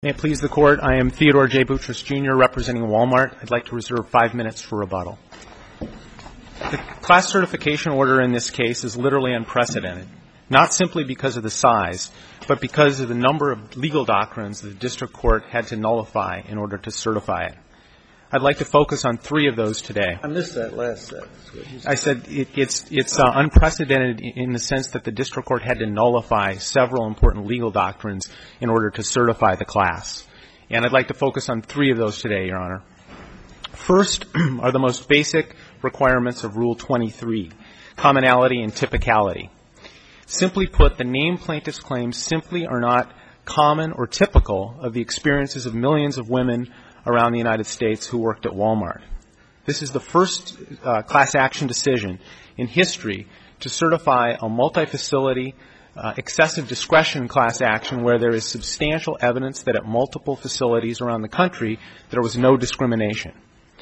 May it please the Court, I am Theodore J. Boutros, Jr., representing Walmart. I'd like to reserve 5 minutes for rebuttal. The class certification order in this case is literally unprecedented, not simply because of the size, but because of the number of legal doctrines the district court had to nullify in order to certify it. I'd like to focus on 3 of those today. I missed that last sentence. I said it's unprecedented in the sense that the district court had to nullify several important legal doctrines in order to certify the class. And I'd like to focus on 3 of those today, Your Honor. First are the most basic requirements of Rule 23, commonality and typicality. Simply put, the named plaintiff's claims simply are not common or typical of the experiences of millions of women around the United States who worked at Walmart. This is the first class action decision in history to certify a multi-facility excessive discretion class action where there is substantial evidence that at multiple facilities around the country there was no discrimination.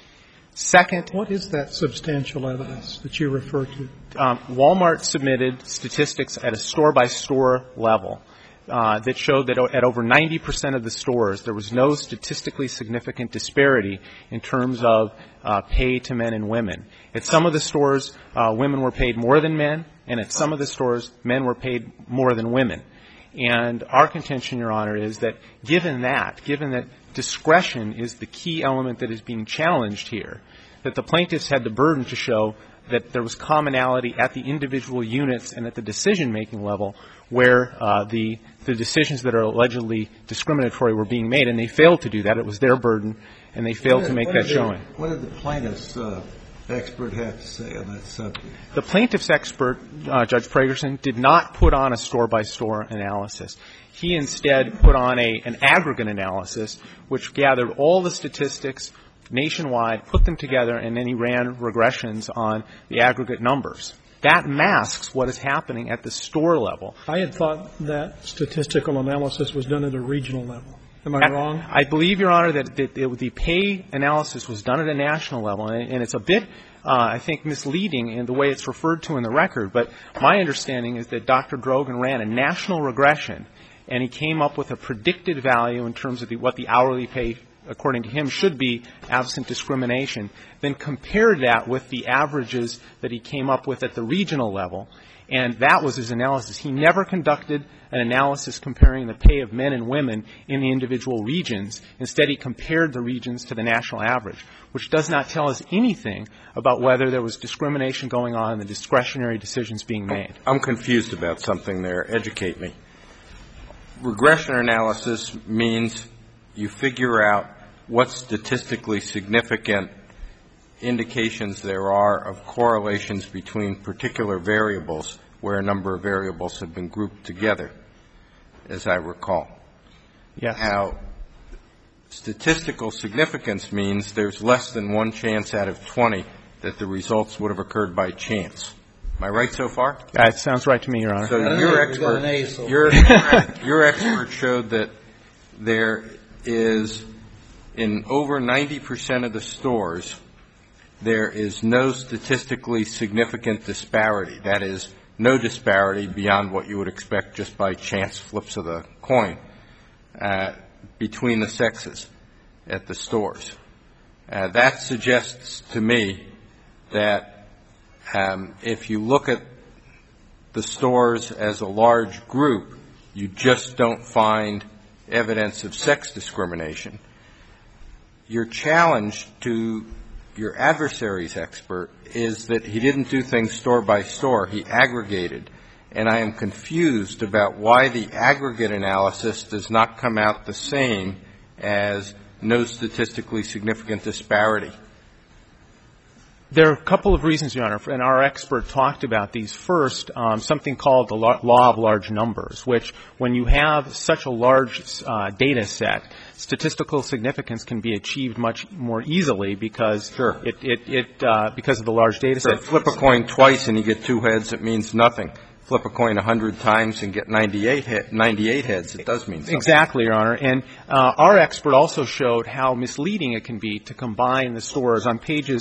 Second, what is that substantial evidence that you refer to? Walmart submitted statistics at a store-by-store level that showed that at over 90% of the stores there was no statistically significant disparity in terms of pay to men and women. At some of the stores, women were paid more than men, and at some of the stores, men were paid more than women. And our contention, Your Honor, is that given that discretion is the key element that is being challenged here, that the plaintiffs had the burden to show that there was commonality at the individual units and at the decision-making level where the decisions that are allegedly discriminatory were being made, and they failed to do that. It was their burden, and they failed to make that showing. What did the plaintiff's expert have to say on that subject? The plaintiff's expert, Judge Pragerson, did not put on a store-by-store analysis. He instead put on an aggregate analysis which gathered all the statistics nationwide, put them together, and then he ran regressions on the aggregate numbers. That masks what is happening at the store level. I had thought that statistical analysis was done at a regional level. Am I wrong? I believe, Your Honor, that the pay analysis was done at a national level, and it's a bit, I think, misleading in the way it's referred to in the record. But my understanding is that Dr. Drogan ran a national regression, and he came up with a predicted value in terms of what the hourly pay, according to him, should be absent discrimination, then compared that with the averages that he came up with at the regional level, and that was his analysis. He never conducted an analysis comparing the pay of men and women in the individual regions. Instead, he compared the regions to the national average, which does not tell us anything about whether there was discrimination going on in the discretionary decisions being made. I'm confused about something there. Educate me. Regression analysis means you figure out what statistically significant indications there are of correlations between particular variables where a number of variables have been grouped together, as I recall. Yes. Now, statistical significance means there's less than 1 chance out of 20 that the results would have occurred by chance. Am I right so far? That sounds right to me, Your Honor. So your expert showed that there is, in over 90% of the stores, there is no statistically significant disparity. That is, no disparity beyond what you would expect just by chance flips of the coin between the sexes at the stores. That suggests to me that if you look at the stores as a large group, you just don't find evidence of sex discrimination. Your challenge to your adversary's expert is that he didn't do things store by store. He aggregated. And I am confused about why the aggregate analysis does not come out the same as no statistically significant disparity. There are a couple of reasons, Your Honor, and our expert talked about these. First, something called the law of large numbers, which when you have such a large data set, statistical significance can be achieved much more easily because because of the large data set. So flip a coin twice and you get 2 heads, it means nothing. Flip a coin 100 times and get 98 heads, it does mean something. Exactly, Your Honor. And our expert also showed how misleading it can be to combine the stores. On pages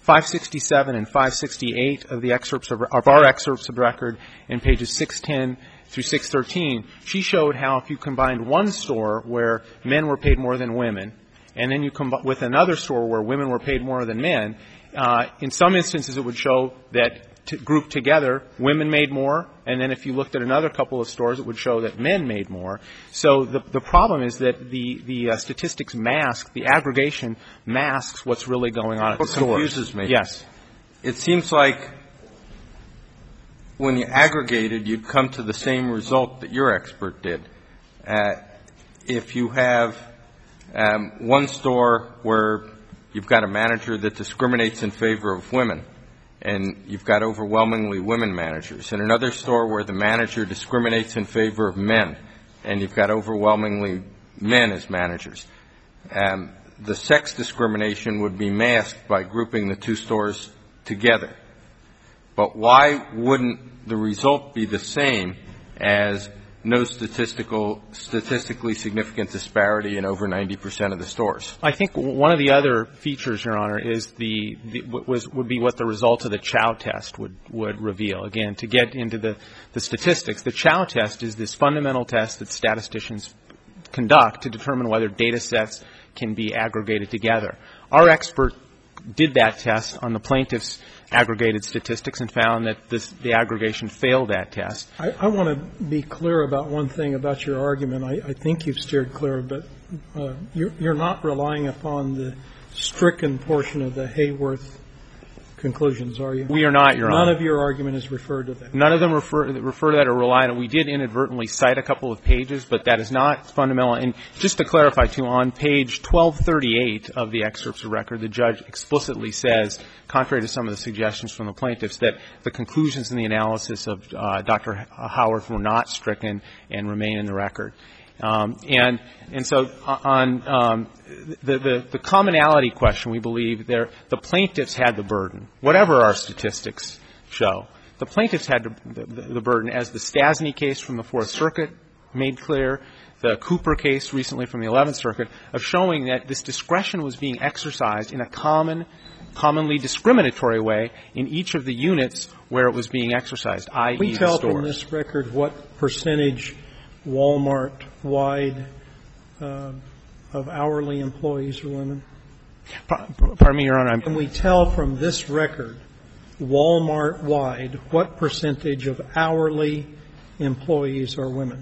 567 and 568 of the excerpts of our excerpts of record, and pages 610 through 613, she showed how if you combined one store where men were paid more than women, and then you come with another store where women were paid more than men, in some instances it would show that grouped together, women made more, and then if you looked at another couple of stores, it would show that men made more. So the problem is that the statistics mask, the aggregation masks what's really going on at the stores. What confuses me. Yes. It seems like when you aggregated, you'd come to the same result that your expert did. If you have one store where you've got a manager that discriminates in favor of women, and you've got overwhelmingly women managers, and another store where the manager discriminates in favor of men, and you've got overwhelmingly men as managers, the sex discrimination would be masked by grouping the two stores together. But why wouldn't the result be the same as no statistically significant disparity in over 90% of the stores? I think one of the other features, Your Honor, is would be what the results of the Chow test would reveal. Again, to get into the statistics, the Chow test is this fundamental test that statisticians conduct to determine whether data sets can be aggregated together. Our expert did that test on the plaintiff's aggregated statistics and found that the aggregation failed that test. I want to be clear about one thing about your argument. I think you've steered clear, but you're not relying upon the stricken portion of the Hayworth conclusions, are you? We are not, Your Honor. None of your argument is referred to that. None of them refer to that or rely on it. We did inadvertently cite a couple of pages, but that is not fundamental. And just to clarify, too, on page 1238 of the excerpts of record, the judge explicitly says, contrary to some of the suggestions from the plaintiffs, that the conclusions in the analysis of Dr. Howard were not stricken and remain in the record. And so on the commonality question, we believe the plaintiffs had the burden. Whatever our statistics show, the plaintiffs had the burden, as the Stasny case from the Fourth Circuit made clear, the Cooper case recently from the 11th Circuit, of showing that this discretion was being exercised in a commonly discriminatory way in each of the units where it was being exercised, i.e. the stores. We tell from this record what percentage Walmart-wide of hourly employees are women? Pardon me, Your Honor. Can we tell from this record, Walmart-wide, what percentage of hourly employees are women?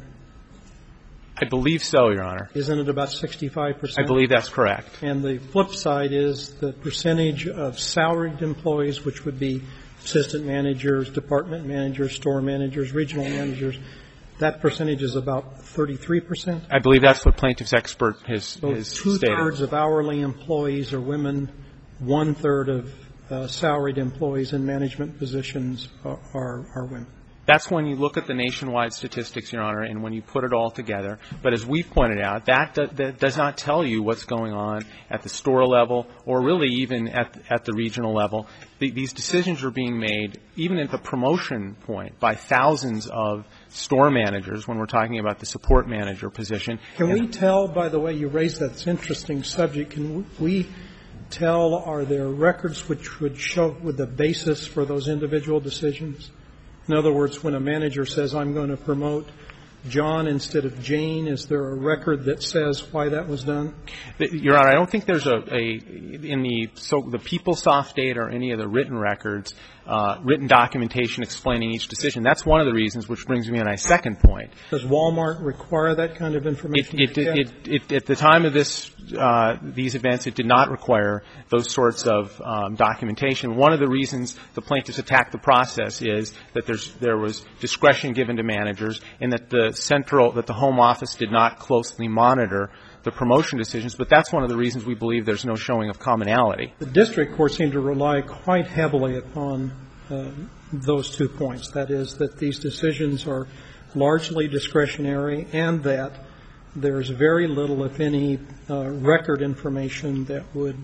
I believe so, Your Honor. Isn't it about 65%? I believe that's correct. And the flip side is the percentage of salaried employees, which would be assistant managers, department managers, store managers, regional managers. That percentage is about 33%? I believe that's what plaintiff's expert has stated. So two-thirds of hourly employees are women, one-third of salaried employees in management positions are women. That's when you look at the nationwide statistics, Your Honor, and when you put it all together. But as we've pointed out, that does not tell you what's going on at the store level or really even at the regional level. These decisions are being made even at the promotion point by thousands of store managers when we're talking about the support manager position. Can we tell, by the way, you raised that interesting subject, can we tell, are there records which would show with the basis for those individual decisions? In other words, when a manager says, I'm going to promote John instead of Jane, is there a record that says why that was done? Your Honor, I don't think there's in the PeopleSoft data or any of the written records, written documentation explaining each decision. That's one of the reasons, which brings me to my second point. Does Walmart require that kind of information? At the time of these events, it did not require those sorts of documentation. One of the reasons the plaintiffs attacked the process is that there was discretion given to managers and that the home office did not closely monitor the promotion decisions, but that's one of the reasons we believe there's no showing of commonality. The district court seemed to rely quite heavily upon those 2 points. That is, that these decisions are largely discretionary and that there's very little, if any, record information that would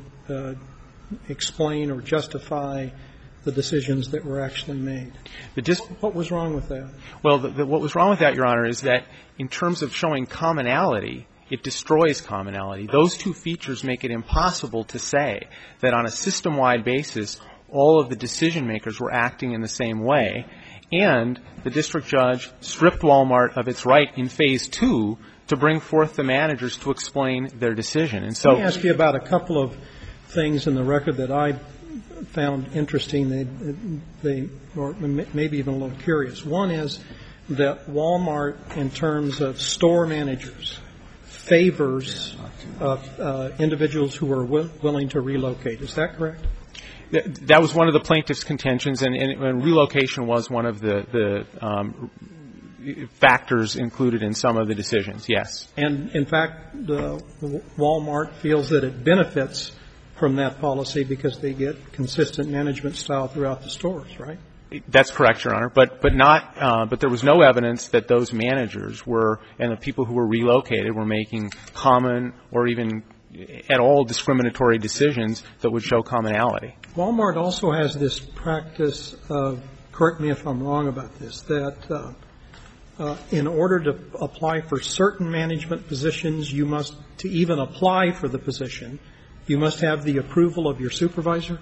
explain or justify the decisions that were actually made. What was wrong with that? Well, what was wrong with that, Your Honor, is that in terms of showing commonality, it destroys commonality. Those two features make it impossible to say that on a system-wide basis, all of the decision makers were acting in the same way, and the district judge stripped Walmart of its right in Phase 2 to bring forth the managers to explain their decision. And so, let me ask you about a couple of things in the record that I found interesting. They or maybe even a little curious. One is that Walmart, in terms of store managers, favors individuals who are willing to relocate. Is that correct? That was one of the plaintiff's contentions, and relocation was one of the factors included in some of the decisions, yes. And, in fact, Walmart feels that it benefits from that policy because they get consistent management style throughout the stores, right? That's correct, Your Honor. But there was no evidence that those managers were, and the people who were relocated were making common or even at all discriminatory decisions that would show commonality. Walmart also has this practice of, correct me if I'm wrong about this, that in order to apply for certain management positions, you must, to even apply for the position, you must have the approval of your supervisor?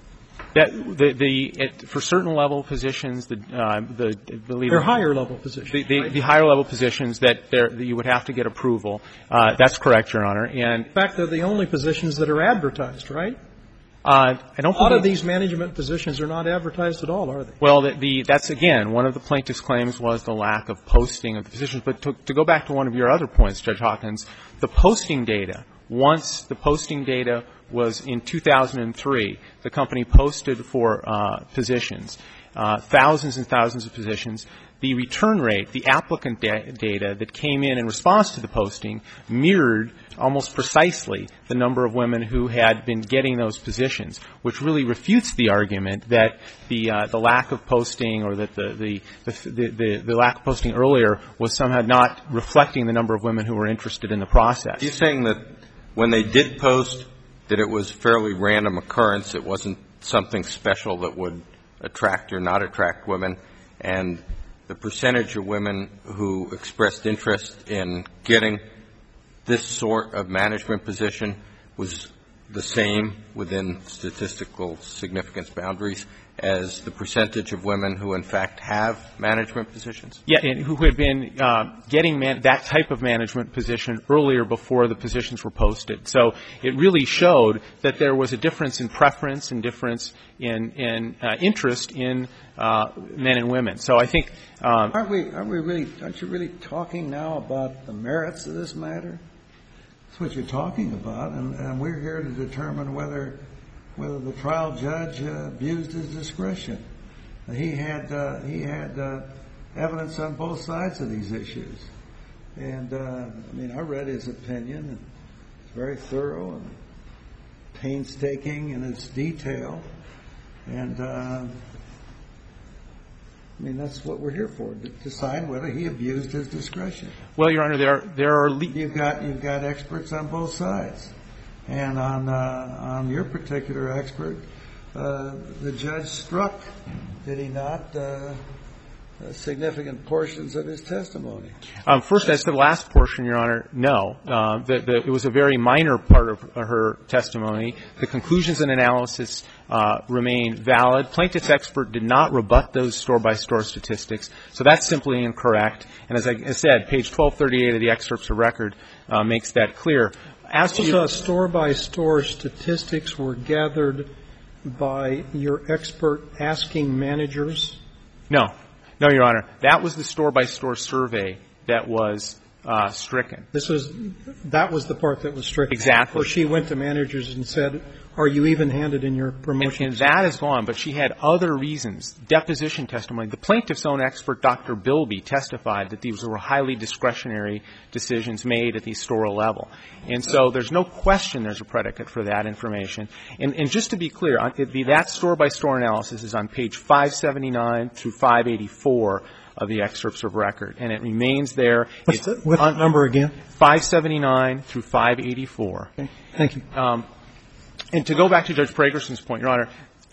For certain level positions, they're higher level positions. The higher level positions that you would have to get approval. That's correct, Your Honor. And in fact, they're the only positions that are advertised, right? I don't. A lot of these management positions are not advertised at all, are they? Well, that's again one of the plaintiff's claims was the lack of posting of the positions. But to go back to one of your other points, Judge Hawkins, the posting data. Once the posting data was in 2003, the company posted for positions, thousands and thousands of positions. The return rate, the applicant data that came in response to the posting mirrored almost precisely the number of women who had been getting those positions, which really refutes the argument that the lack of posting or that the lack of posting earlier was somehow not reflecting the number of women who were interested in the process. Are you saying that when they did post that it was fairly random occurrence, it wasn't something special that would attract or not attract women, and the percentage of women who expressed interest in getting this sort of management position was the same within statistical significance boundaries as the percentage of women who in fact have management positions? Yeah, and who had been getting that type of management position earlier before the positions were posted. So it really showed that there was a difference in preference and difference in interest in men and women. So I think aren't you really talking now about the merits of this matter? That's what you're talking about, and we're here to determine whether the trial judge abused his discretion. He had evidence on both sides of these issues, and I read his opinion, and it's very thorough and painstaking in its detail, and that's what we're here for, to decide whether he abused his discretion. Well, Your Honor, there are you've got experts on both sides. And on your particular expert, the judge struck, did he not, significant portions of his testimony? First, as to the last portion, Your Honor, no. It was a very minor part of her testimony. The conclusions and analysis remain valid. Plaintiff's expert did not rebut those store-by-store statistics, so that's simply incorrect. And as I said, page 1238 of the excerpts of record makes that clear. As to store-by-store statistics were gathered by your expert asking managers? No, Your Honor. That was the store-by-store survey that was stricken. That was the part that was stricken. Exactly. Where she went to managers and said, "Are you even-handed in your promotion?" And that is gone, but she had other reasons. Deposition testimony. The plaintiff's own expert, Dr. Bilby, testified that these were highly discretionary decisions made at the store level. And so there's no question there's a predicate for that information. And just to be clear, that store-by-store analysis is on page 579 through 584 of the excerpts of record, and it remains there. What's that number again? 579 through 584. Okay. Thank you. And to go back to Judge Pragerson's point, Your Honor,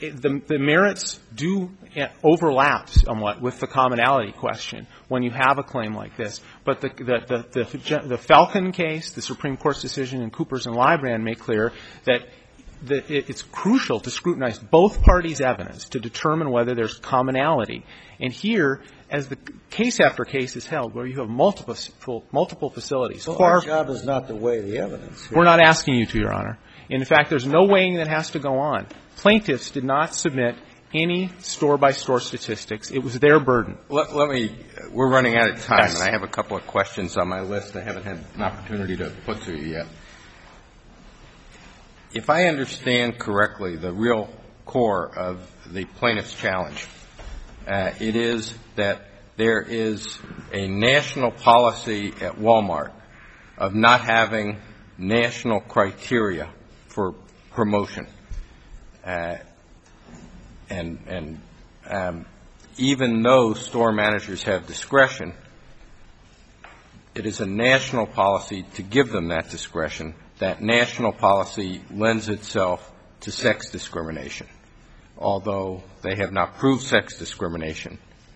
the merits do overlap somewhat with the commonality question when you have a claim like this. But the Falcon case, the Supreme Court's decision in Coopers and Librand make clear that it's crucial to scrutinize both parties' evidence to determine whether there's commonality. And here, as the case after case is held, where you have multiple facilities. Well, our job is not to weigh the evidence here. We're not asking you to, Your Honor. In fact, there's no weighing that has to go on. Plaintiffs did not submit any store-by-store statistics. It was their burden. We're running out of time, Yes. and I have a couple of questions on my list I haven't had an opportunity to put to you yet. If I understand correctly, the real core of the plaintiff's challenge, it is that there is a national policy at Walmart of not having national criteria for promotion. And even though store managers have discretion, it is a national policy to give them that discretion. That national policy lends itself to sex discrimination, although they have not proved sex discrimination.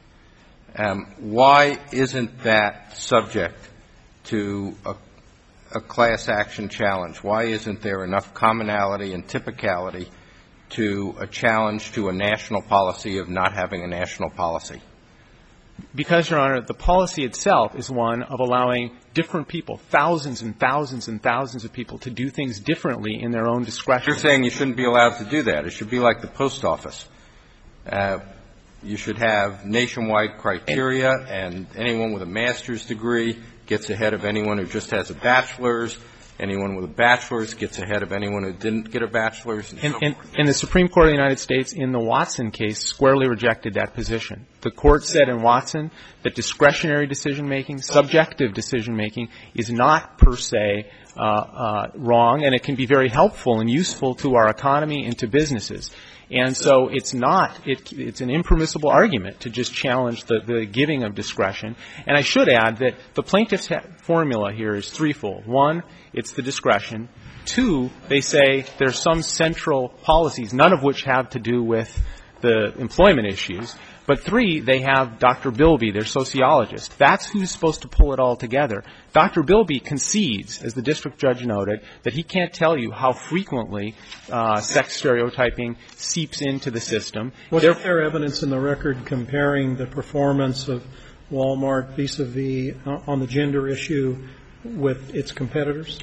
Why isn't that subject to a class action challenge? Why isn't there enough commonality and typicality to a challenge to a national policy of not having a national policy? Because, Your Honor, the policy itself is one of allowing different people, thousands and thousands and thousands of people, to do things differently in their own discretion. You're saying you shouldn't be allowed to do that. It should be like the post office. You should have nationwide criteria, and anyone with a master's degree gets ahead of anyone who just has a bachelor's. Anyone with a bachelor's gets ahead of anyone who didn't get a bachelor's. And the Supreme Court of the United States, in the Watson case, squarely rejected that position. The Court said in Watson that discretionary decision-making, subjective decision-making, is not per se wrong, and it can be very helpful and useful to our economy and to businesses. And so it's not, it's an impermissible argument to just challenge the giving of discretion. And I should add that the plaintiff's formula here is threefold. One, it's the discretion. Two, they say there's some central policies, none of which have to do with the employment issues. But three, they have Dr. Bilby, their sociologist. That's who's supposed to pull it all together. Dr. Bilby concedes, as the district judge noted, that he can't tell you how frequently sex stereotyping seeps into the system. Was there evidence in the record comparing the performance of Walmart vis-a-vis on the gender issue with its competitors?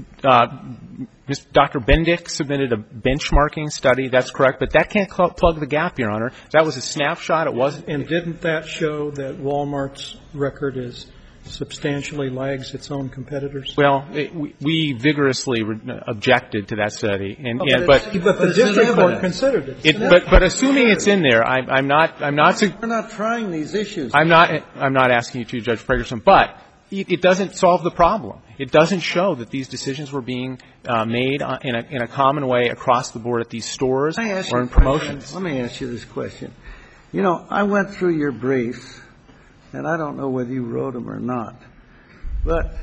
Dr. Bendick submitted a benchmarking study. That's correct. But that can't plug the gap, Your Honor. That was a snapshot. It wasn't. And didn't that show that Walmart's record is substantially lags its own competitors? Well, we vigorously objected to that study. But the district court considered it. But assuming it's in there, I'm not. We're not trying these issues. I'm not asking you to, Judge Ferguson. But it doesn't solve the problem. It doesn't show that these decisions were being made in a common way across the board at these stores or in promotions. Let me ask you this question. You know, I went through your briefs, and I don't know whether you wrote them or not. But,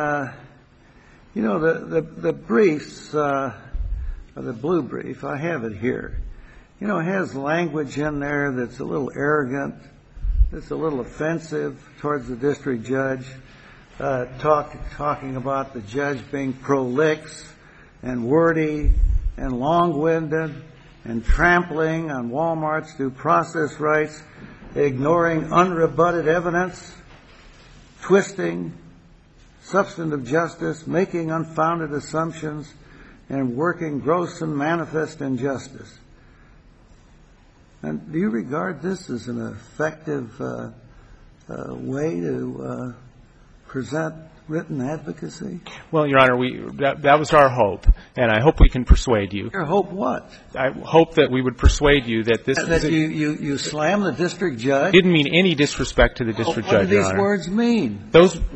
you know, the briefs, the blue brief, I have it here. You know, it has language in there that's a little arrogant, that's a little offensive towards the district judge. Talking about the judge being prolix and wordy and long-winded and trampling on Walmart's due process rights, ignoring unrebutted evidence, twisting substantive justice, making unfounded assumptions, and working gross and manifest injustice. And do you regard this as an effective way to present written advocacy? Well, Your Honor, that was our hope, and I hope we can persuade you. Your hope what? I hope that we would persuade you that this that you slam the district judge? Didn't mean any disrespect to the district judge, Your Honor. What do these words mean?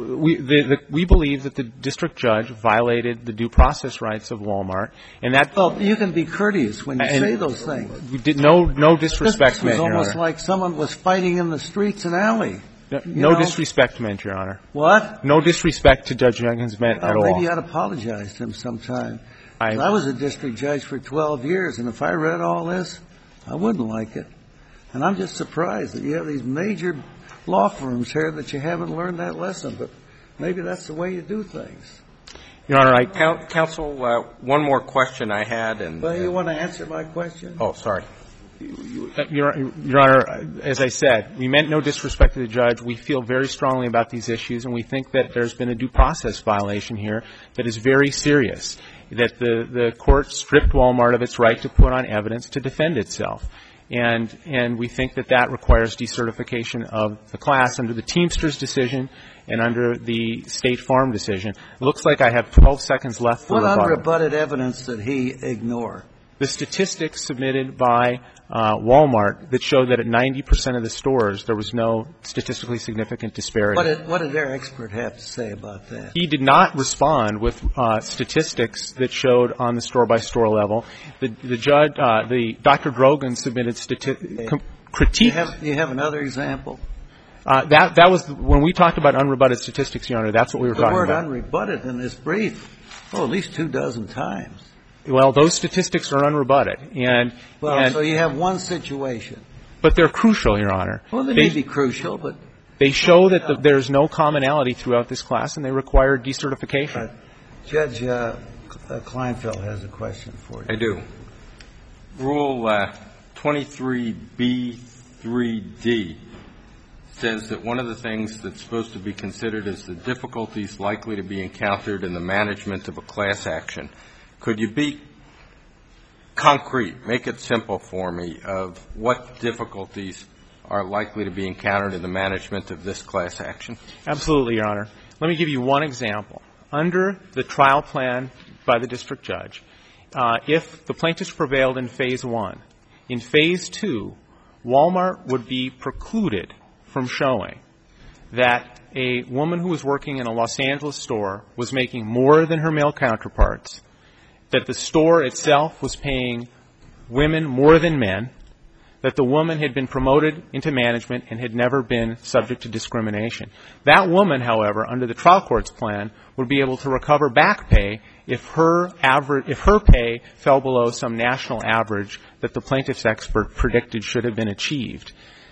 We believe that the district judge violated the due process rights of Walmart, and that. Well, you can be courteous when you say those things. We did no disrespect meant, Your Honor. It was almost like someone was fighting in the streets and alley. No disrespect meant, Your Honor. What? No disrespect to Judge Jenkins meant at all. Maybe you ought to apologize to him sometime. I was a district judge for 12 years, and if I read all this, I wouldn't like it. And I'm just surprised that you have these major law firms here that you haven't learned that lesson, but maybe that's the way you do things. Your Honor, Counsel, one more question I had. Well, you want to answer my question? Oh, sorry. Your Honor, as I said, we meant no disrespect to the judge. We feel very strongly about these issues, and we think that there's been a due process violation here that is very serious, that the court stripped Walmart of its right to put on evidence to defend itself. And we think that that requires decertification of the class under the Teamsters decision and under the State Farm decision. It looks like I have 12 seconds left for rebuttal. What unrebutted evidence did he ignore? The statistics submitted by Walmart that showed that at 90% of the stores there was no statistically significant disparity. What did their expert have to say about that? He did not respond with statistics that showed on the store-by-store level. The judge, Dr. Drogan submitted critique. Do you have another example? That was when we talked about unrebutted statistics, Your Honor. That's what we were talking about. The word unrebutted in this brief, at least 24 times. Well, those statistics are unrebutted, so you have one situation. But they're crucial, Your Honor. Well, they may be crucial, but they show that there's no commonality throughout this class, and they require decertification. Judge Kleinfeld has a question for you. I do. Rule 23B3D says that one of the things that's supposed to be considered is the difficulties likely to be encountered in the management of a class action. Could you be concrete, make it simple for me, of what difficulties are likely to be encountered in the management of this class action? Absolutely, Your Honor. Let me give you one example. Under the trial plan by the district judge, if the plaintiffs prevailed in Phase 1, in Phase 2, Walmart would be precluded from showing that a woman who was working in a Los Angeles store was making more than her male counterparts, that the store itself was paying women more than men, that the woman had been promoted into management and had never been subject to discrimination. That woman, however, under the trial court's plan, would be able to recover back pay if her pay fell below some national average that the plaintiff's expert predicted should have been achieved.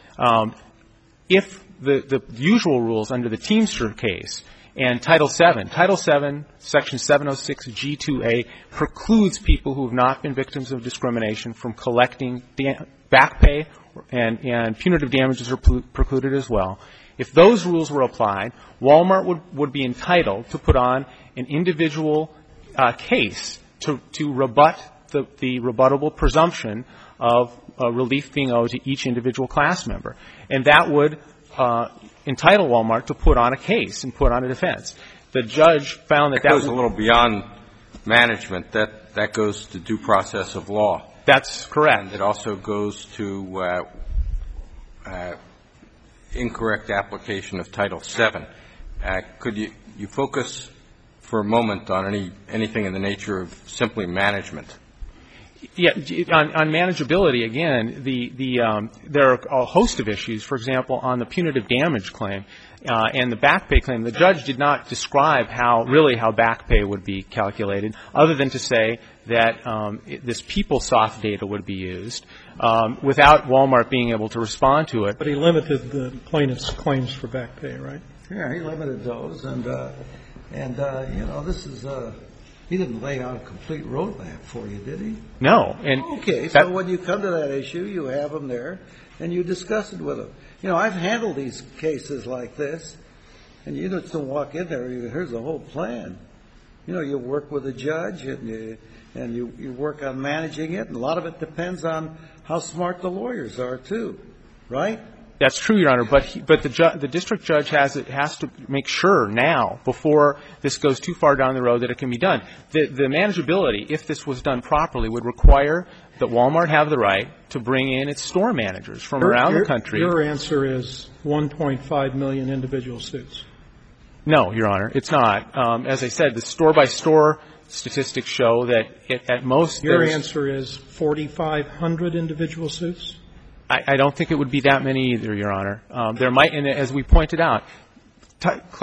If the usual rules under the Teamster case and Title VII, Section 706G2A precludes people who have not been victims of discrimination from collecting back pay, and punitive damages are precluded as well. If those rules were applied, Walmart would be entitled to put on an individual case to rebut the rebuttable presumption of relief being owed to each individual class member. And that would entitle Walmart to put on a case and put on a defense. The judge found that goes a little beyond management. That goes to due process of law. That's correct. And it also goes to incorrect application of Title VII. Could you focus for a moment on anything in the nature of simply management? Yeah, on manageability, again, there are a host of issues. For example, on the punitive damage claim and the back pay claim, the judge did not describe how back pay would be calculated, other than to say that this PeopleSoft data would be used without Walmart being able to respond to it. But he limited the plaintiff's claims for back pay, right? Yeah, he limited those, and this is. He didn't lay out a complete roadmap for you, did he? No. Okay, so when you come to that issue, you have them there, and you discuss it with them. I've handled these cases like this, and you just don't walk in there, here's the whole plan. You work with a judge, and you work on managing it, and a lot of it depends on how smart the lawyers are, too, right? That's true, Your Honor, but the district judge has to make sure now, before this goes too far down the road, that it can be done. The manageability, if this was done properly, would require that Walmart have the right to bring in its store managers from around the country. Your answer is 1.5 million individual suits. No, Your Honor, it's not. As I said, the store-by-store statistics show that at most Your answer is 4,500 individual suits? I don't think it would be that many either, Your Honor. There might, and as we pointed out,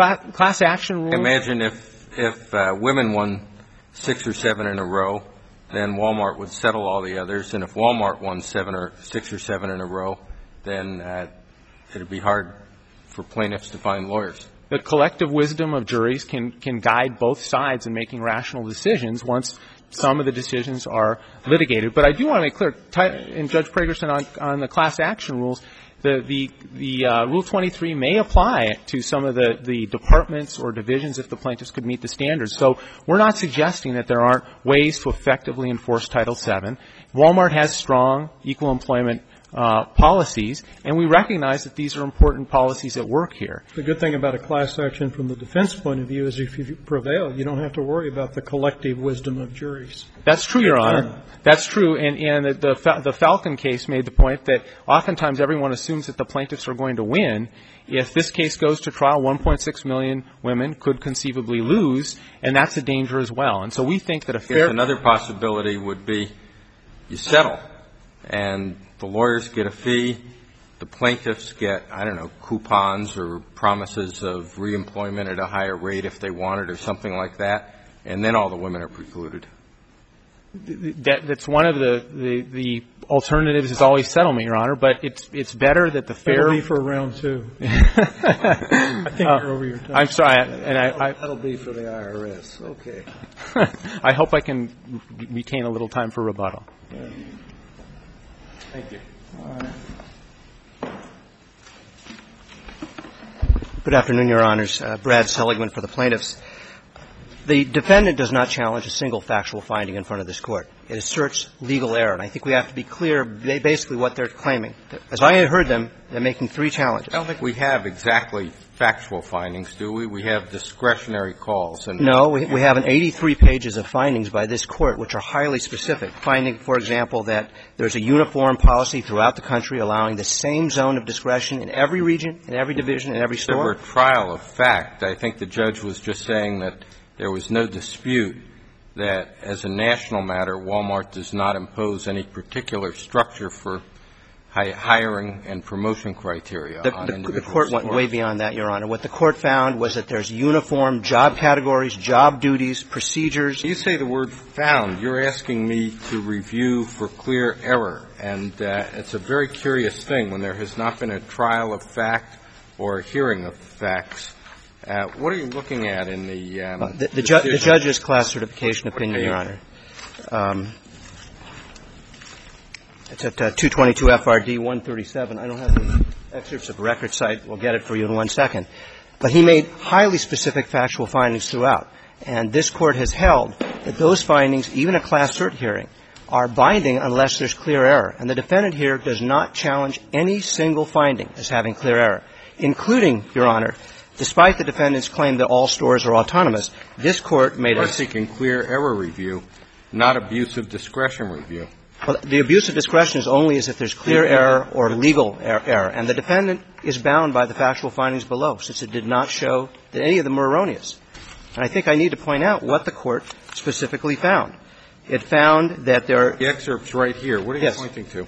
class action rules. Imagine if women won 6 or 7 in a row, then Walmart would settle all the others. And if Walmart won 6 or 7 in a row, then it would be hard for plaintiffs to find lawyers. The collective wisdom of juries can guide both sides in making rational decisions once some of the decisions are litigated. But I do want to make clear, in Judge Pragerson on the class action rules, the Rule 23 may apply to some of the departments or divisions if the plaintiffs could meet the standards. So we're not suggesting that there aren't ways to effectively enforce Title VII. Walmart has strong equal employment policies, and we recognize that these are important policies at work here. The good thing about a class action from the defense point of view is if you prevail, you don't have to worry about the collective wisdom of juries. That's true, Your Honor. That's true, and the Falcon case made the point that oftentimes everyone assumes that the plaintiffs are going to win. If this case goes to trial, 1.6 million women could conceivably lose, and that's a danger as well. And so we think that a fair... Another possibility would be you settle, and the lawyers get a fee, the plaintiffs get, I don't know, coupons or promises of reemployment at a higher rate if they want it or something like that, and then all the women are precluded. That's one of the alternatives is always settlement, Your Honor, but it's better that the fair... That'll be for round 2. I think you're over your time. I'm sorry, That'll be for the IRS. Okay. I hope I can retain a little time for rebuttal. Yeah. Thank you. All right. Good afternoon, Your Honors. Brad Seligman for the plaintiffs. The defendant does not challenge a single factual finding in front of this Court. It asserts legal error, and I think we have to be clear basically what they're claiming. As I heard them, they're making 3 challenges. I don't think we have exactly factual findings, do we? We have discretionary calls. No, we have 83 pages of findings by this Court which are highly specific, finding, for example, that there's a uniform policy throughout the country allowing the same zone of discretion in every region, in every division, in every store. There were trial of fact. I think the judge was just saying that there was no dispute that as a national matter, Walmart does not impose any particular structure for hiring and promotion criteria on individual The Court went way beyond that, Your Honor. What the Court found was that there's uniform job categories, job duties, procedures. You say the word found. You're asking me to review for clear error, and it's a very curious thing when there has not been a trial of fact or a hearing of facts. What are you looking at in the judge's class certification opinion, Your Honor? It's at 222 FRD 137. I don't have the excerpts of the record site. We'll get it for you in 1 second. But he made highly specific factual findings throughout. And this Court has held that those findings, even a class cert hearing, are binding unless there's clear error. And the defendant here does not challenge any single finding as having clear error, including, Your Honor, despite the defendant's claim that all stores are autonomous, this Court made We're seeking clear error review, not abuse of discretion review. Well, the abuse of discretion is only as if there's clear error or legal error. And the defendant is bound by the factual findings below, since it did not show that any of them were erroneous. And I think I need to point out what the Court specifically found. It found that there are... The excerpt's right here. What are you pointing to?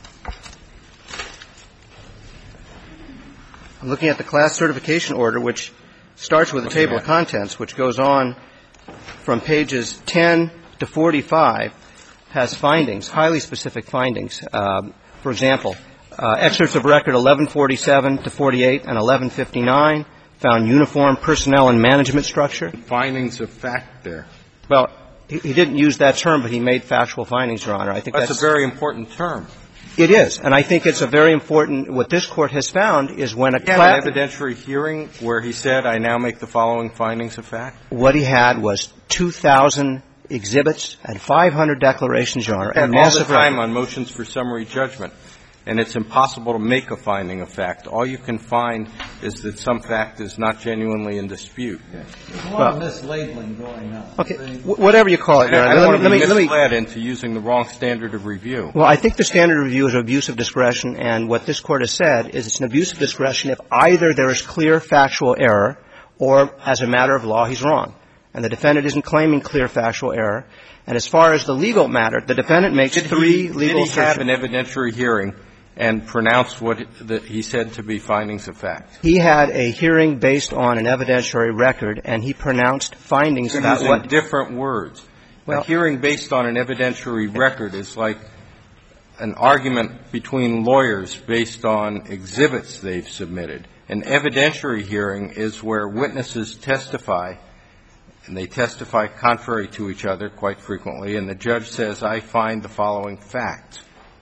I'm looking at the class certification order, which starts with a table of contents, which goes on from pages 10 to 45, has findings, highly specific findings. For example, excerpts of record 1147 to 48 and 1159 found uniform personnel and management structure. Findings of fact there. Well, he didn't use that term, but he made factual findings, Your Honor. I think that's a very important term. It is, and I think it's a very important. What this Court has found is when a class an evidentiary hearing where he said, "I now make the following findings of fact." What he had was 2,000 exhibits and 500 declarations, Your Honor, and massive all the time on motions for summary judgment, and it's impossible to make a finding of fact. All you can find is that some fact is not genuinely in dispute. There's a lot of mislabeling going on. Okay, whatever you call it, Your Honor. I don't want to be misled into using the wrong standard of review. Well, I think the standard of review is abuse of discretion, and what this Court has said is it's an abuse of discretion if either there is clear factual error or, as a matter of law, he's wrong. And the defendant isn't claiming clear factual error. And as far as the legal matter, the defendant makes three legal assertions. Did he have an evidentiary hearing and pronounce what he said to be findings of fact? He had a hearing based on an evidentiary record, and he pronounced findings about what... different words. A hearing based on an evidentiary record is like an argument between lawyers based on exhibits they've submitted. An evidentiary hearing is where witnesses testify, and they testify contrary to each other quite frequently, and the judge says, I find the following facts.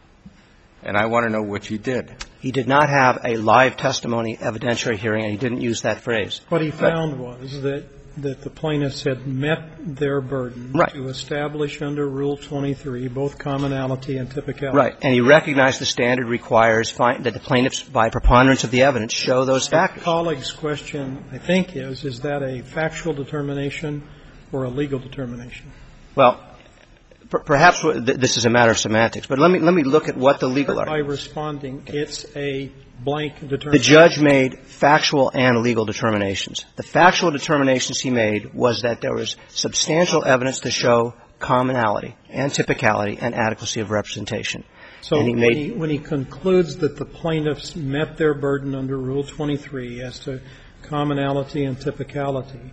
And I want to know what he did. He did not have a live testimony evidentiary hearing, and he didn't use that phrase. What he found was that the plaintiffs had met their burden to establish under Rule 23 both commonality and typicality. Right. And he recognized the standard requires that the plaintiffs, by preponderance of the evidence, show those factors. My colleague's question, I think, is that a factual determination or a legal determination? Well, perhaps this is a matter of semantics, but let me look at what the legal argument is. By responding, it's a blank determination. The judge made factual and legal determinations. The factual determinations he made was that there was substantial evidence to show commonality and typicality and adequacy of representation. So when he concludes that the plaintiffs met their burden under Rule 23 as to commonality and typicality,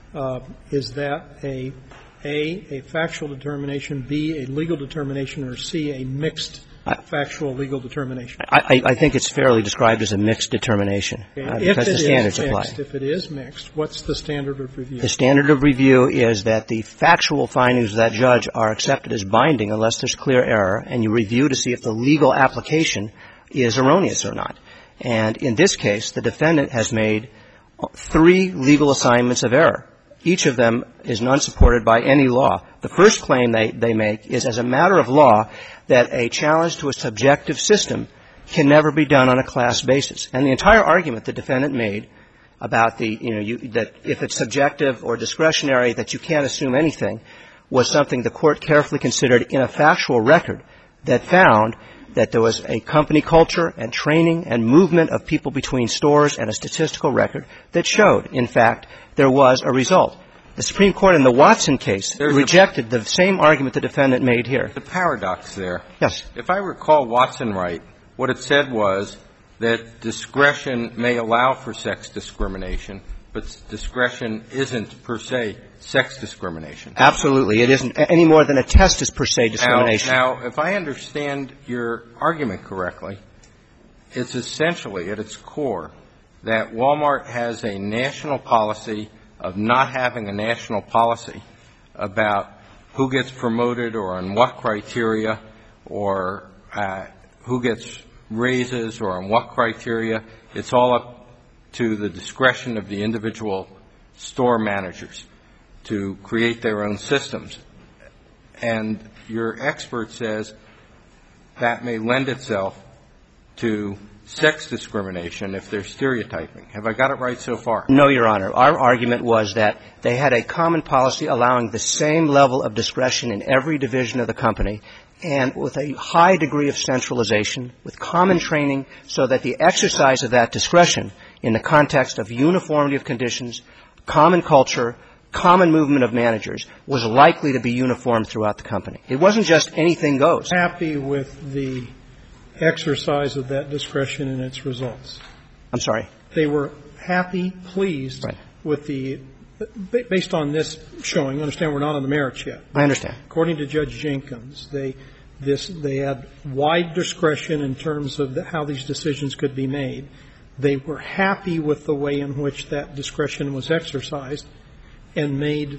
is that A, a factual determination, B, a legal determination, or C, a mixed factual legal determination? I think it's fairly described as a mixed determination because the standards apply. If it is mixed, what's the standard of review? The standard of review is that the factual findings of that judge are accepted as binding unless there's clear error, and you review to see if the legal application is erroneous or not. And in this case, the defendant has made 3 legal assignments of error. Each of them is unsupported by any law. The first claim they make is, as a matter of law, that a challenge to a subjective system can never be done on a class basis. And the entire argument the defendant made about that if it's subjective or discretionary, that you can't assume anything, was something the court carefully considered in a factual record that found that there was a company culture and training and movement of people between stores and a statistical record that showed, in fact, there was a result. The Supreme Court in the Watson case rejected the same argument the defendant made here. The paradox there. Yes. If I recall Watson right, what it said was that discretion may allow for sex discrimination, but discretion isn't per se sex discrimination. Absolutely. It isn't any more than a test is per se discrimination. Now, if I understand your argument correctly, it's essentially at its core that Walmart has a national policy of not having a national policy about who gets promoted or on what criteria or who gets raises or on what criteria. It's all up to the discretion of the individual store managers to create their own systems. And your expert says that may lend itself to sex discrimination if they're stereotyping. Have I got it right so far? No, Your Honor. Our argument was that they had a common policy allowing the same level of discretion in every division of the company and with a high degree of centralization, with common training, so that the exercise of that discretion in the context of uniformity of conditions, common culture, common movement of managers was likely to be uniform throughout the company. It wasn't just anything goes. Happy with the exercise of that discretion and its results. I'm sorry? They were happy, pleased with the – based on this showing, understand we're not on the merits yet. I understand. According to Judge Jenkins, they had wide discretion in terms of how these decisions could be made. They were happy with the way in which that discretion was exercised and made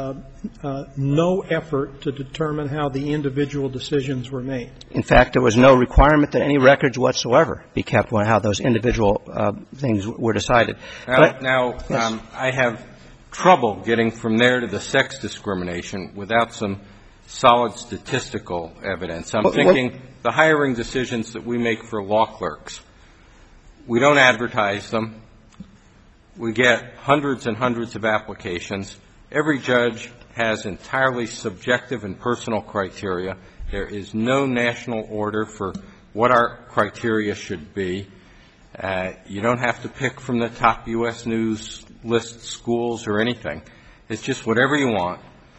no effort to determine how the individual decisions were made. In fact, there was no requirement that any records whatsoever be kept on how those individual things were decided. Now, I have trouble getting from there to the sex discrimination without some solid statistical evidence. I'm thinking the hiring decisions that we make for law clerks. We don't advertise them. We get hundreds and hundreds of applications. Every judge has entirely subjective and personal criteria. There is no national order for what our criteria should be. You don't have to pick from the top U.S. News list schools or anything. It's just whatever you want.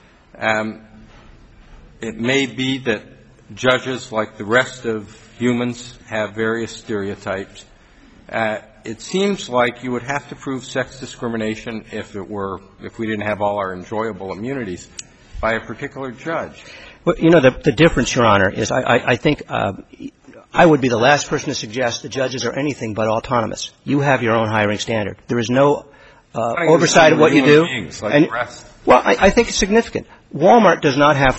It may be that judges, like the rest of humans, have various stereotypes. It seems like you would have to prove sex discrimination if we didn't have all our enjoyable immunities. by a particular judge. Well, you know, the difference, Your Honor, is I think I would be the last person to suggest the judges are anything but autonomous. You have your own hiring standard. There is no oversight of what you do. Well, I think it's significant. Walmart does not have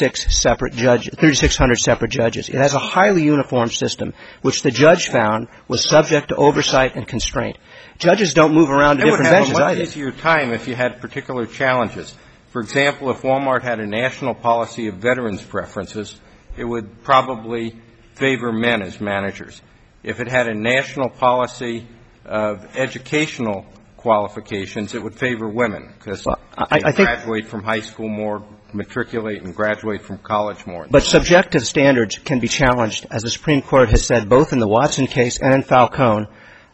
3,600 separate judges. It has a highly uniform system, which the judge found was subject to oversight and constraint. Judges don't move around to different benches either. It would have a much easier time if you had particular challenges. For example, if Walmart had a national policy of veterans' preferences, it would probably favor men as managers. If it had a national policy of educational qualifications, it would favor women because they graduate from high school more, matriculate and graduate from college more. But subjective standards can be challenged, as the Supreme Court has said both in the Watson case and in Falcone,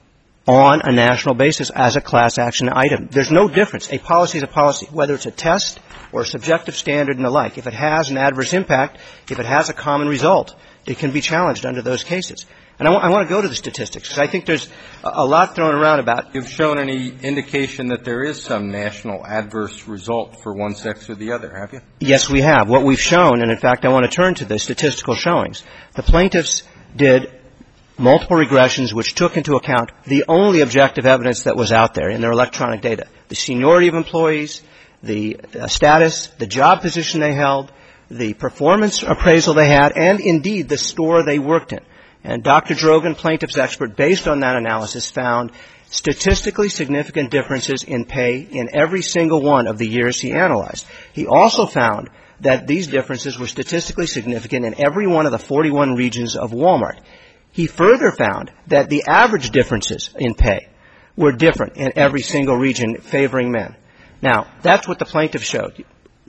on a national basis as a class action item. There's no difference. A policy is a policy, whether it's a test or a subjective standard and the like. If it has an adverse impact, if it has a common result, it can be challenged under those cases. And I want to go to the statistics, because I think there's a lot thrown around about. You've shown any indication that there is some national adverse result for one sex or the other, have you? Yes, we have. What we've shown, and in fact I want to turn to the statistical showings, the plaintiffs did multiple regressions which took into account the only objective evidence that was out there in their electronic data, the seniority of employees, the status, the job position they held, the performance appraisal they had, and indeed the store they worked in. And Dr. Drogan, plaintiff's expert, based on that analysis, found statistically significant differences in pay in every single one of the years he analyzed. He also found that these differences were statistically significant in every one of the 41 regions of Walmart. He further found that the average differences in pay were different in every single region favoring men. Now, that's what the plaintiff showed.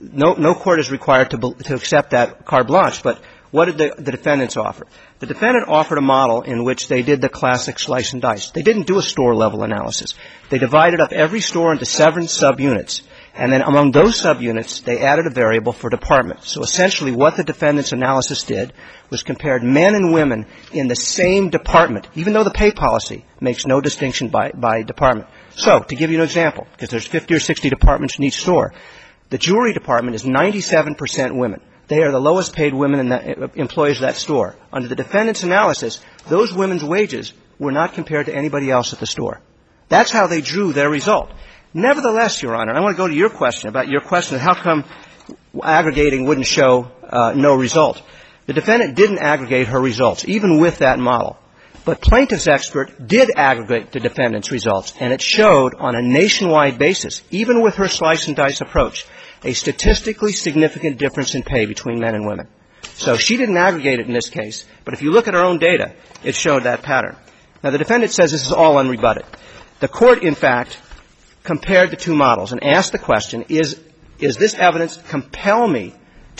No court is required to accept that carte blanche, but what did the defendants offer? The defendant offered a model in which they did the classic slice and dice. They didn't do a store-level analysis. They divided up every store into 7 subunits, and then among those subunits, they added a variable for department. So essentially what the defendant's analysis did was compared men and women in the same department, even though the pay policy makes no distinction by department. So, to give you an example, because there's 50 or 60 departments in each store, the jewelry department is 97% women. They are the lowest paid women in employees of that store. Under the defendant's analysis, those women's wages were not compared to anybody else at the store. That's how they drew their result. Nevertheless, Your Honor, I want to go to your question about your question of how come aggregating wouldn't show no result. The defendant didn't aggregate her results, even with that model. But plaintiff's expert did aggregate the defendant's results, and it showed on a nationwide basis, even with her slice and dice approach, a statistically significant difference in pay between men and women. So she didn't aggregate it in this case, but if you look at her own data, it showed that pattern. Now, the defendant says this is all unrebutted. The court, in fact, compared the two models and asked the question, is this evidence compel me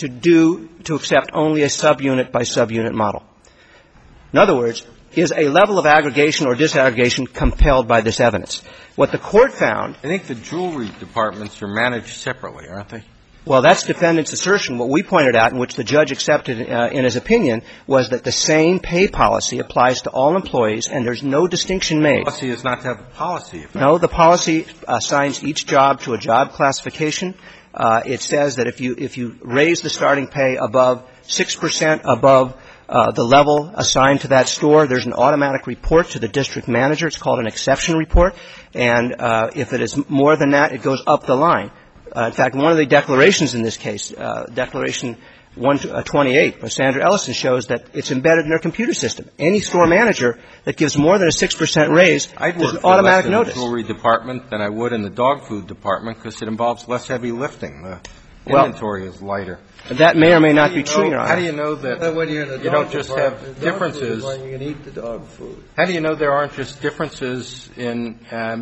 to accept only a subunit by subunit model? In other words, is a level of aggregation or disaggregation compelled by this evidence? What the court found — I think the jewelry departments are managed separately, aren't they? Well, that's defendant's assertion. What we pointed out, and which the judge accepted in his opinion, was that the same pay policy applies to all employees, and there's no distinction made. The policy is not to have a policy. No, the policy assigns each job to a job classification. It says that if you raise the starting pay above 6% above the level assigned to that store, there's an automatic report to the district manager. It's called an exception report. And if it is more than that, it goes up the line. In fact, one of the declarations in this case, Declaration 128 by Sandra Ellison, shows that it's embedded in their computer system. Any store manager that gives more than a 6% raise, there's an automatic notice. I'd work for less in the jewelry department than I would in the dog food department because it involves less heavy lifting. The inventory is lighter. That may or may not be true, Your Honor. How do you know that when you're in the you don't just have differences? Why you can eat the dog food? How do you know there aren't just differences in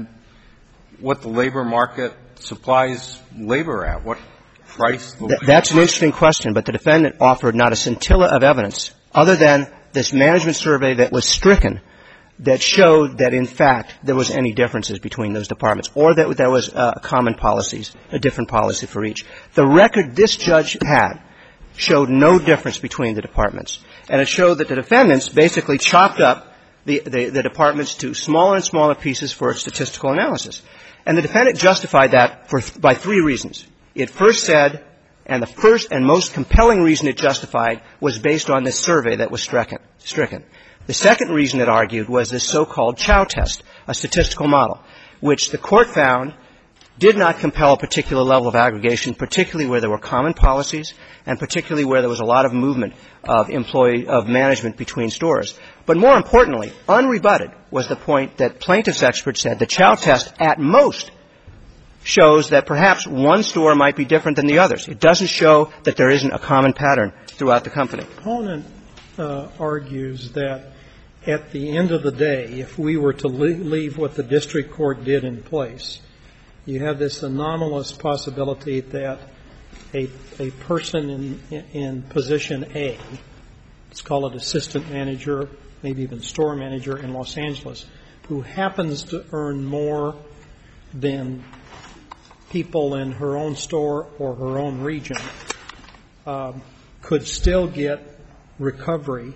what the labor market supplies labor at? What price? That's an interesting question, but the defendant offered not a scintilla of evidence other than this management survey that was stricken that showed that, in fact, there was any differences between those departments or that there was common policies, a different policy for each. The record this judge had showed no difference between the departments, and it showed that the defendants basically chopped up the departments to smaller and smaller pieces for its statistical analysis. And the defendant justified that by 3 reasons. It first said And the first and most compelling reason it justified was based on this survey that was stricken. The second reason it argued was this so-called Chow test, a statistical model, which the court found did not compel a particular level of aggregation, particularly where there were common policies and particularly where there was a lot of movement of management between stores. But more importantly, unrebutted was the point that plaintiff's experts said the Chow test at most shows that perhaps one store might be different than the others. It doesn't show that there isn't a common pattern throughout the company. The opponent argues that at the end of the day, if we were to leave what the district court did in place, you have this anomalous possibility that a person in position A, let's call it assistant manager, maybe even store manager in Los Angeles, who happens to earn more than people in her own store or her own region, could still get recovery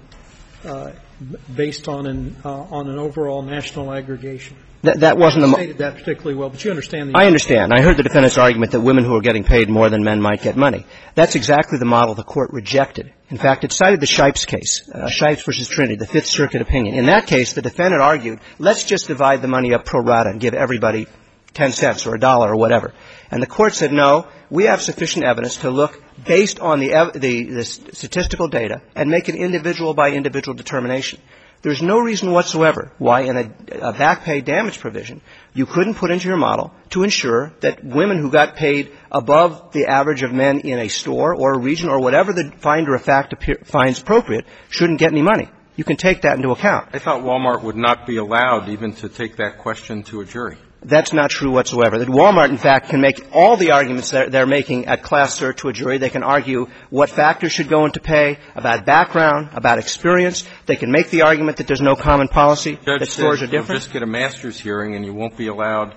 based on an overall national aggregation. That wasn't the stated that particularly well, but you understand the I understand. I heard the defendant's argument that women who are getting paid more than men might get money. That's exactly the model the court rejected. In fact, it cited the Shipes case, Shipes versus Trinity, the Fifth Circuit opinion. In that case, the defendant argued, let's just divide the money up pro rata and give everybody 10 cents or a dollar or whatever. And the court said, no, we have sufficient evidence to look based on the statistical data and make an individual by individual determination. There's no reason whatsoever why in a back pay damage provision you couldn't put into your model to ensure that women who got paid above the average of men in a store or a region or whatever the finder of fact finds appropriate shouldn't get any money. You can take that into account. I thought Walmart would not be allowed even to take that question to a jury. That's not true whatsoever. That Walmart, in fact, can make all the arguments that they're making at class cert to a jury. They can argue what factors should go into pay, about background, about experience. They can make the argument that there's no common policy, that stores are different. You'll just get a master's hearing and you won't be allowed